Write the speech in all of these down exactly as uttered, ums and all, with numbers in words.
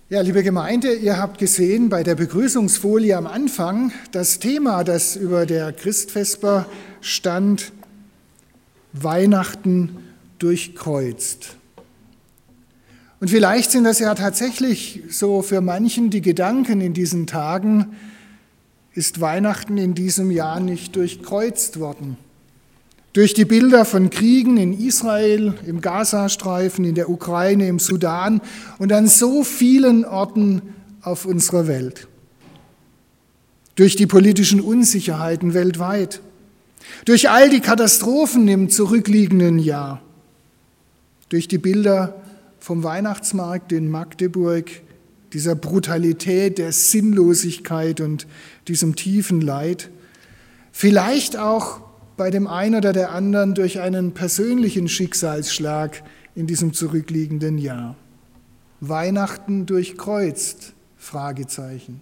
Ja, liebe Gemeinde, ihr habt gesehen bei der Begrüßungsfolie am Anfang, das Thema, das über der Christfesper stand, Weihnachten durchkreuzt. Und vielleicht sind das ja tatsächlich so für manchen die Gedanken in diesen Tagen, ist Weihnachten in diesem Jahr nicht durchkreuzt worden. Durch die Bilder von Kriegen in Israel, im Gazastreifen, in der Ukraine, im Sudan und an so vielen Orten auf unserer Welt. Durch die politischen Unsicherheiten weltweit. Durch all die Katastrophen im zurückliegenden Jahr. Durch die Bilder vom Weihnachtsmarkt in Magdeburg, dieser Brutalität, der Sinnlosigkeit und diesem tiefen Leid. Vielleicht auch bei dem einen oder der anderen durch einen persönlichen Schicksalsschlag in diesem zurückliegenden Jahr. Weihnachten durchkreuzt? Fragezeichen.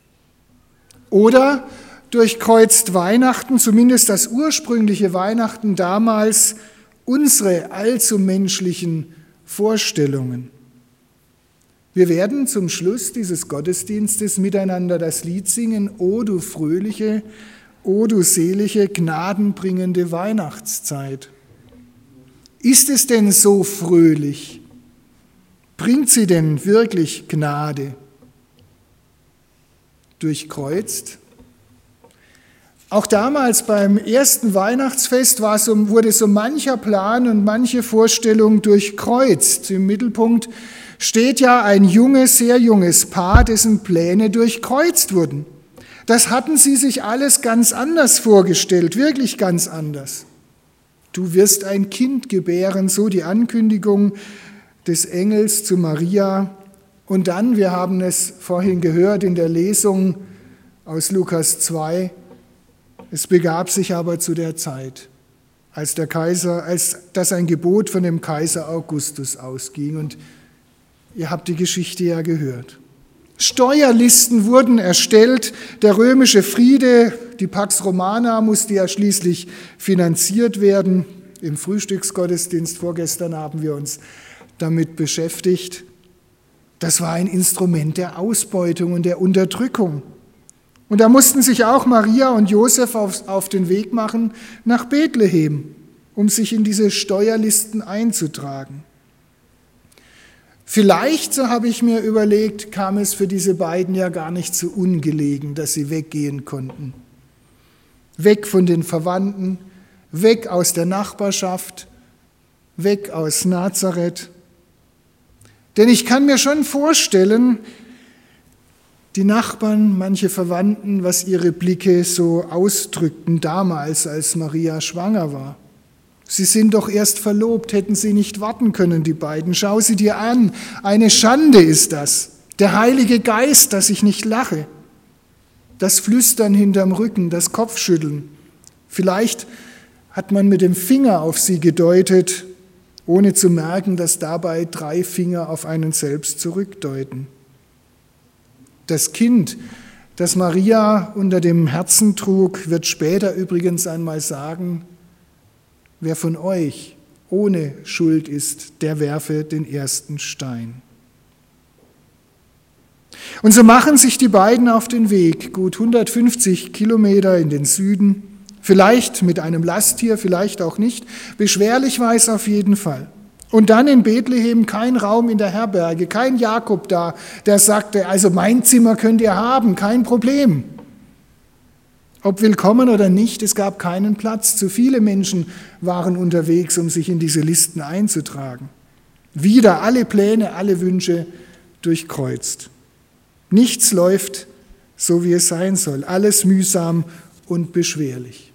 Oder durchkreuzt Weihnachten, zumindest das ursprüngliche Weihnachten damals, unsere allzu menschlichen Vorstellungen. Wir werden zum Schluss dieses Gottesdienstes miteinander das Lied singen, O du fröhliche, O du selige, gnadenbringende Weihnachtszeit. Ist es denn so fröhlich? Bringt sie denn wirklich Gnade? Durchkreuzt? Auch damals beim ersten Weihnachtsfest war so, wurde so mancher Plan und manche Vorstellung durchkreuzt. Im Mittelpunkt steht ja ein junges, sehr junges Paar, dessen Pläne durchkreuzt wurden. Das hatten sie sich alles ganz anders vorgestellt, wirklich ganz anders. Du wirst ein Kind gebären, so die Ankündigung des Engels zu Maria. Und dann, wir haben es vorhin gehört in der Lesung aus Lukas zwei, es begab sich aber zu der Zeit, als der Kaiser, als das ein Gebot von dem Kaiser Augustus ausging. Und ihr habt die Geschichte ja gehört. Steuerlisten wurden erstellt, der römische Friede, die Pax Romana musste ja schließlich finanziert werden. Im Frühstücksgottesdienst vorgestern haben wir uns damit beschäftigt. Das war ein Instrument der Ausbeutung und der Unterdrückung. Und da mussten sich auch Maria und Josef auf, auf den Weg machen nach Bethlehem, um sich in diese Steuerlisten einzutragen. Vielleicht, so habe ich mir überlegt, kam es für diese beiden ja gar nicht so ungelegen, dass sie weggehen konnten. Weg von den Verwandten, weg aus der Nachbarschaft, weg aus Nazareth. Denn ich kann mir schon vorstellen, die Nachbarn, manche Verwandten, was ihre Blicke so ausdrückten damals, als Maria schwanger war. Sie sind doch erst verlobt, hätten sie nicht warten können, die beiden. Schau sie dir an, eine Schande ist das. Der Heilige Geist, dass ich nicht lache. Das Flüstern hinterm Rücken, das Kopfschütteln. Vielleicht hat man mit dem Finger auf sie gedeutet, ohne zu merken, dass dabei drei Finger auf einen selbst zurückdeuten. Das Kind, das Maria unter dem Herzen trug, wird später übrigens einmal sagen, wer von euch ohne Schuld ist, der werfe den ersten Stein. Und so machen sich die beiden auf den Weg, gut hundertfünfzig Kilometer in den Süden, vielleicht mit einem Lasttier, vielleicht auch nicht, beschwerlich war es auf jeden Fall. Und dann in Bethlehem kein Raum in der Herberge, kein Jakob da, der sagte, also mein Zimmer könnt ihr haben, kein Problem. Ob willkommen oder nicht, es gab keinen Platz. Zu viele Menschen waren unterwegs, um sich in diese Listen einzutragen. Wieder alle Pläne, alle Wünsche durchkreuzt. Nichts läuft so, wie es sein soll. Alles mühsam und beschwerlich.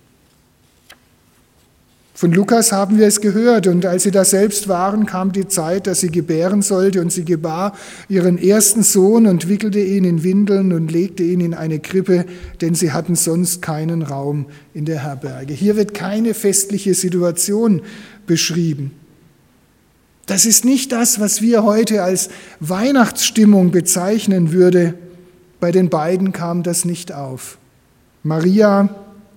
Von Lukas haben wir es gehört, und als sie da selbst waren, kam die Zeit, dass sie gebären sollte, und sie gebar ihren ersten Sohn und wickelte ihn in Windeln und legte ihn in eine Krippe, denn sie hatten sonst keinen Raum in der Herberge. Hier wird keine festliche Situation beschrieben. Das ist nicht das, was wir heute als Weihnachtsstimmung bezeichnen würde. Bei den beiden kam das nicht auf. Maria,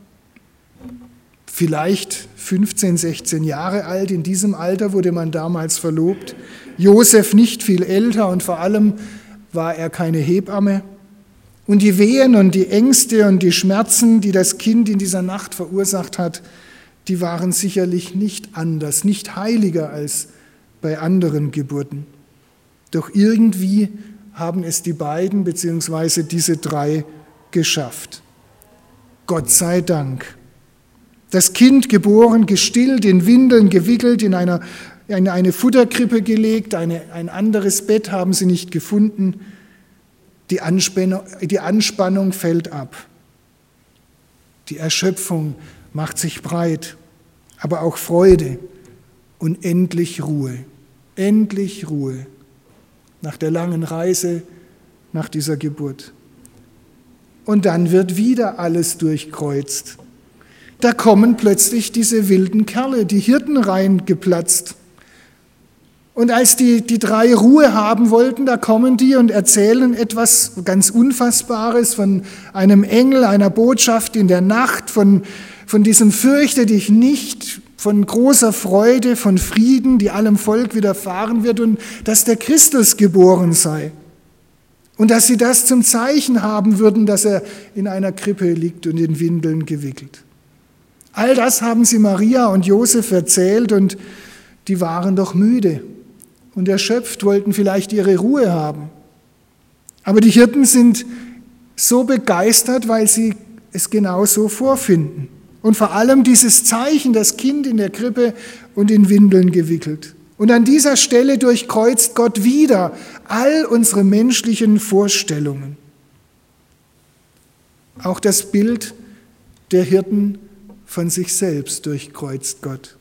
vielleicht fünfzehn, sechzehn Jahre alt, in diesem Alter wurde man damals verlobt. Josef nicht viel älter und vor allem war er keine Hebamme. Und die Wehen und die Ängste und die Schmerzen, die das Kind in dieser Nacht verursacht hat, die waren sicherlich nicht anders, nicht heiliger als bei anderen Geburten. Doch irgendwie haben es die beiden bzw. diese drei geschafft. Gott sei Dank. Das Kind geboren, gestillt, in Windeln gewickelt, in, einer, in eine Futterkrippe gelegt, eine, ein anderes Bett haben sie nicht gefunden. Die Anspannung, die Anspannung fällt ab. Die Erschöpfung macht sich breit, aber auch Freude und endlich Ruhe. Endlich Ruhe nach der langen Reise, nach dieser Geburt. Und dann wird wieder alles durchkreuzt. Da kommen plötzlich diese wilden Kerle, die Hirten reingeplatzt. Und als die, die drei Ruhe haben wollten, da kommen die und erzählen etwas ganz Unfassbares von einem Engel, einer Botschaft in der Nacht, von, von diesem Fürchte dich nicht, von großer Freude, von Frieden, die allem Volk widerfahren wird und dass der Christus geboren sei. Und dass sie das zum Zeichen haben würden, dass er in einer Krippe liegt und in Windeln gewickelt. All das haben sie Maria und Josef erzählt und die waren doch müde und erschöpft, wollten vielleicht ihre Ruhe haben. Aber die Hirten sind so begeistert, weil sie es genau so vorfinden. Und vor allem dieses Zeichen, das Kind in der Krippe und in Windeln gewickelt. Und an dieser Stelle durchkreuzt Gott wieder all unsere menschlichen Vorstellungen. Auch das Bild der Hirten von sich selbst durchkreuzt Gott.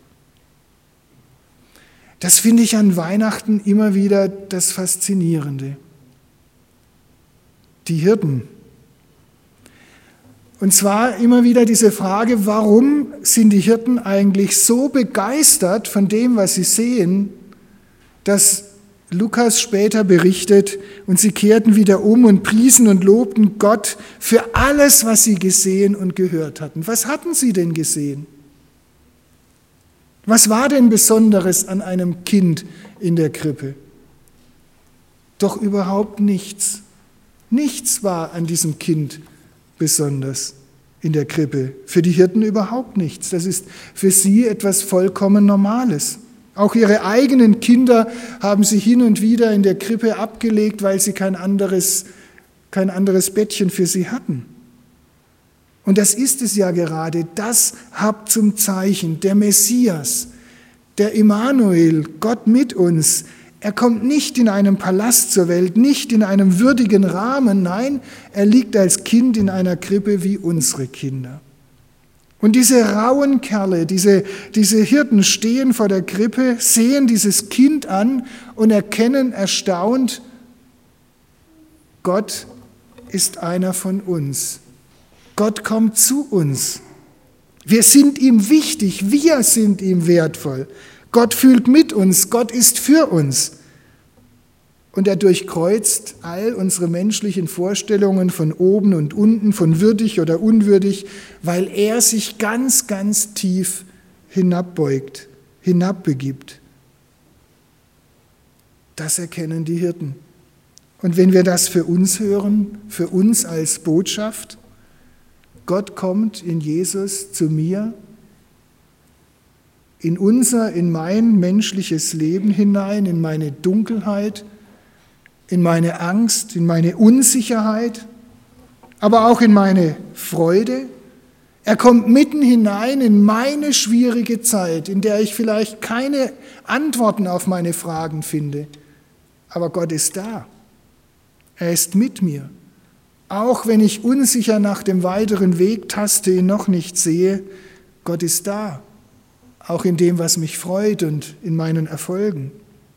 Das finde ich an Weihnachten immer wieder das Faszinierende. Die Hirten. Und zwar immer wieder diese Frage, warum sind die Hirten eigentlich so begeistert von dem, was sie sehen, dass Lukas später berichtet, und sie kehrten wieder um und priesen und lobten Gott für alles, was sie gesehen und gehört hatten. Was hatten sie denn gesehen? Was war denn Besonderes an einem Kind in der Krippe? Doch überhaupt nichts. Nichts war an diesem Kind besonders in der Krippe. Für die Hirten überhaupt nichts. Das ist für sie etwas vollkommen Normales. Auch ihre eigenen Kinder haben sie hin und wieder in der Krippe abgelegt, weil sie kein anderes, kein anderes Bettchen für sie hatten. Und das ist es ja gerade, das habt zum Zeichen, der Messias, der Immanuel, Gott mit uns. Er kommt nicht in einem Palast zur Welt, nicht in einem würdigen Rahmen, nein, er liegt als Kind in einer Krippe wie unsere Kinder. Und diese rauen Kerle, diese, diese Hirten stehen vor der Krippe, sehen dieses Kind an und erkennen erstaunt, Gott ist einer von uns. Gott kommt zu uns. Wir sind ihm wichtig, wir sind ihm wertvoll. Gott fühlt mit uns, Gott ist für uns. Und er durchkreuzt all unsere menschlichen Vorstellungen von oben und unten, von würdig oder unwürdig, weil er sich ganz, ganz tief hinabbeugt, hinabbegibt. Das erkennen die Hirten. Und wenn wir das für uns hören, für uns als Botschaft, Gott kommt in Jesus zu mir, in unser, in mein menschliches Leben hinein, in meine Dunkelheit, in meine Angst, in meine Unsicherheit, aber auch in meine Freude. Er kommt mitten hinein in meine schwierige Zeit, in der ich vielleicht keine Antworten auf meine Fragen finde. Aber Gott ist da. Er ist mit mir. Auch wenn ich unsicher nach dem weiteren Weg taste, ihn noch nicht sehe, Gott ist da. Auch in dem, was mich freut und in meinen Erfolgen.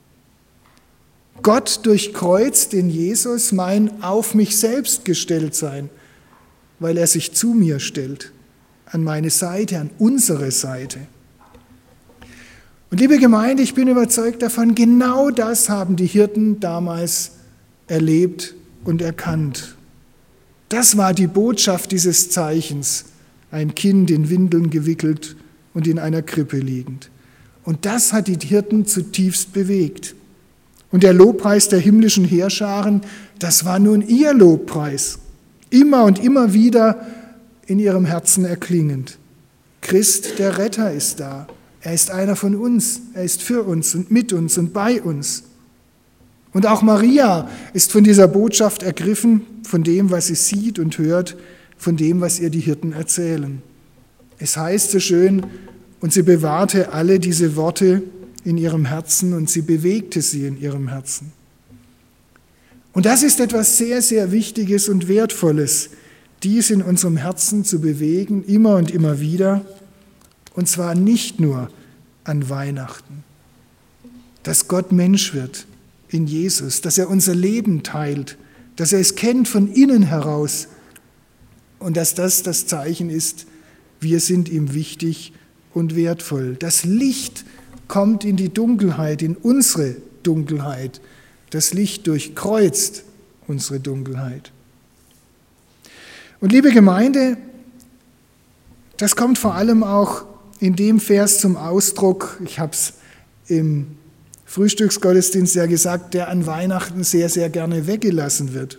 Gott durchkreuzt in Jesus mein auf mich selbst gestellt sein, weil er sich zu mir stellt, an meine Seite, an unsere Seite. Und liebe Gemeinde, ich bin überzeugt davon, genau das haben die Hirten damals erlebt und erkannt. Das war die Botschaft dieses Zeichens, ein Kind in Windeln gewickelt und in einer Krippe liegend. Und das hat die Hirten zutiefst bewegt. Und der Lobpreis der himmlischen Heerscharen, das war nun ihr Lobpreis, immer und immer wieder in ihrem Herzen erklingend. Christ, der Retter, ist da. Er ist einer von uns, er ist für uns und mit uns und bei uns. Und auch Maria ist von dieser Botschaft ergriffen, von dem, was sie sieht und hört, von dem, was ihr die Hirten erzählen. Es heißt so schön, und sie bewahrte alle diese Worte in ihrem Herzen und sie bewegte sie in ihrem Herzen. Und das ist etwas sehr, sehr Wichtiges und Wertvolles, dies in unserem Herzen zu bewegen, immer und immer wieder, und zwar nicht nur an Weihnachten, dass Gott Mensch wird in Jesus, dass er unser Leben teilt, dass er es kennt von innen heraus und dass das das Zeichen ist, wir sind ihm wichtig und wertvoll. Das Licht kommt in die Dunkelheit, in unsere Dunkelheit. Das Licht durchkreuzt unsere Dunkelheit. Und liebe Gemeinde, das kommt vor allem auch in dem Vers zum Ausdruck, ich habe es im Frühstücksgottesdienst ja gesagt, der an Weihnachten sehr, sehr gerne weggelassen wird.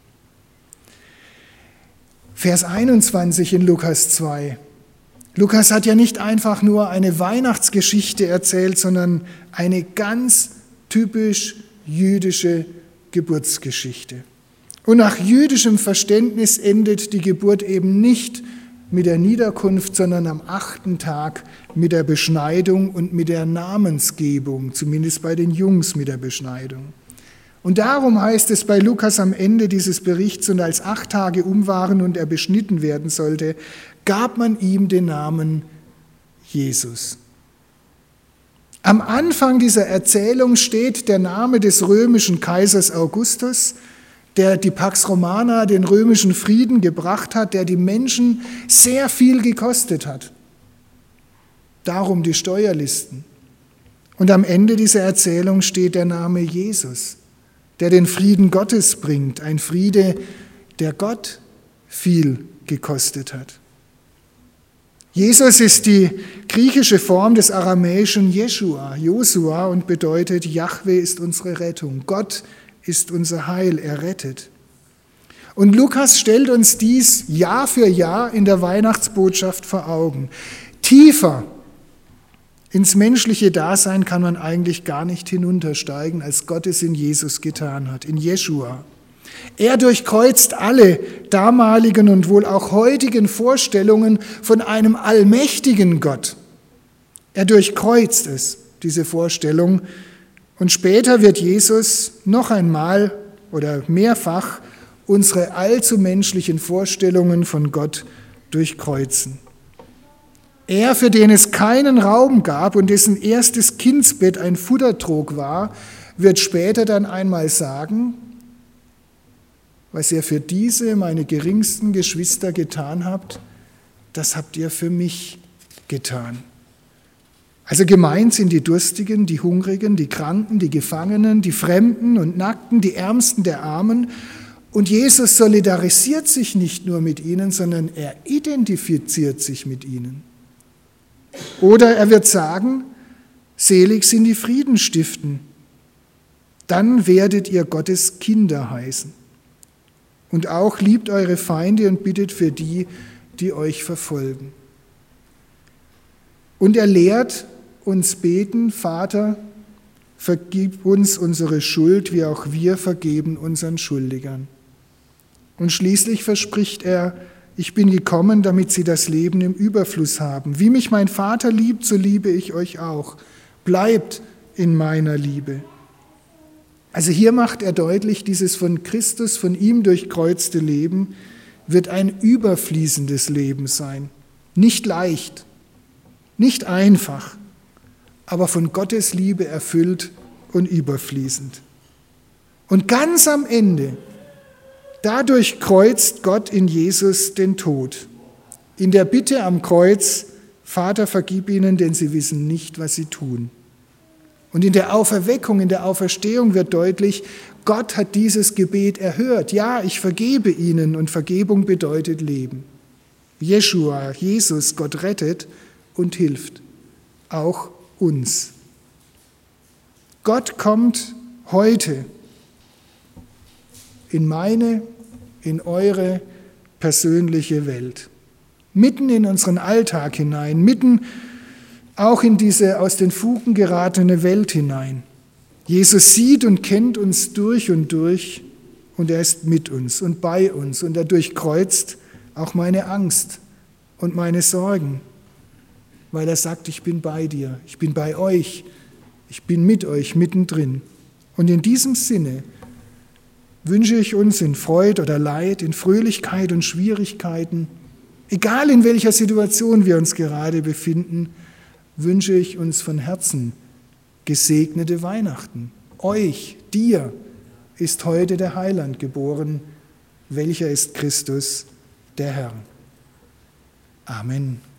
Vers einundzwanzig in Lukas zwei. Lukas hat ja nicht einfach nur eine Weihnachtsgeschichte erzählt, sondern eine ganz typisch jüdische Geburtsgeschichte. Und nach jüdischem Verständnis endet die Geburt eben nicht mit der Niederkunft, sondern am achten Tag mit der Beschneidung und mit der Namensgebung, zumindest bei den Jungs mit der Beschneidung. Und darum heißt es bei Lukas am Ende dieses Berichts, und als acht Tage um waren und er beschnitten werden sollte, gab man ihm den Namen Jesus. Am Anfang dieser Erzählung steht der Name des römischen Kaisers Augustus, der die Pax Romana, den römischen Frieden, gebracht hat, der die Menschen sehr viel gekostet hat. Darum die Steuerlisten. Und am Ende dieser Erzählung steht der Name Jesus, der den Frieden Gottes bringt, ein Friede, der Gott viel gekostet hat. Jesus ist die griechische Form des aramäischen Jeschua, Josua, und bedeutet, Jahwe ist unsere Rettung, Gott ist unser Heil, er rettet. Und Lukas stellt uns dies Jahr für Jahr in der Weihnachtsbotschaft vor Augen. Tiefer ins menschliche Dasein kann man eigentlich gar nicht hinuntersteigen, als Gott es in Jesus getan hat, in Jeschua. Er durchkreuzt alle damaligen und wohl auch heutigen Vorstellungen von einem allmächtigen Gott. Er durchkreuzt es, diese Vorstellung. Und später wird Jesus noch einmal oder mehrfach unsere allzu menschlichen Vorstellungen von Gott durchkreuzen. Er, für den es keinen Raum gab und dessen erstes Kindsbett ein Futtertrog war, wird später dann einmal sagen, was ihr für diese, meine geringsten Geschwister, getan habt, das habt ihr für mich getan. Also gemeint sind die Durstigen, die Hungrigen, die Kranken, die Gefangenen, die Fremden und Nackten, die Ärmsten der Armen. Und Jesus solidarisiert sich nicht nur mit ihnen, sondern er identifiziert sich mit ihnen. Oder er wird sagen, selig sind die Frieden stiften, dann werdet ihr Gottes Kinder heißen. Und auch liebt eure Feinde und bittet für die, die euch verfolgen. Und er lehrt uns beten, Vater, vergib uns unsere Schuld, wie auch wir vergeben unseren Schuldigern. Und schließlich verspricht er, ich bin gekommen, damit sie das Leben im Überfluss haben. Wie mich mein Vater liebt, so liebe ich euch auch. Bleibt in meiner Liebe. Also hier macht er deutlich, dieses von Christus, von ihm durchkreuzte Leben wird ein überfließendes Leben sein. Nicht leicht, nicht einfach, aber von Gottes Liebe erfüllt und überfließend. Und ganz am Ende, dadurch kreuzt Gott in Jesus den Tod. In der Bitte am Kreuz, Vater, vergib ihnen, denn sie wissen nicht, was sie tun. Und in der Auferweckung, in der Auferstehung wird deutlich, Gott hat dieses Gebet erhört. Ja, ich vergebe ihnen, und Vergebung bedeutet Leben. Jeschua, Jesus, Gott rettet und hilft, auch uns. Gott kommt heute in meine, in eure persönliche Welt, mitten in unseren Alltag hinein, mitten auch in diese aus den Fugen geratene Welt hinein. Jesus sieht und kennt uns durch und durch und er ist mit uns und bei uns und er durchkreuzt auch meine Angst und meine Sorgen, weil er sagt, ich bin bei dir, ich bin bei euch, ich bin mit euch mittendrin. Und in diesem Sinne wünsche ich uns in Freude oder Leid, in Fröhlichkeit und Schwierigkeiten, egal in welcher Situation wir uns gerade befinden, wünsche ich uns von Herzen gesegnete Weihnachten. Euch, dir ist heute der Heiland geboren, welcher ist Christus, der Herr. Amen.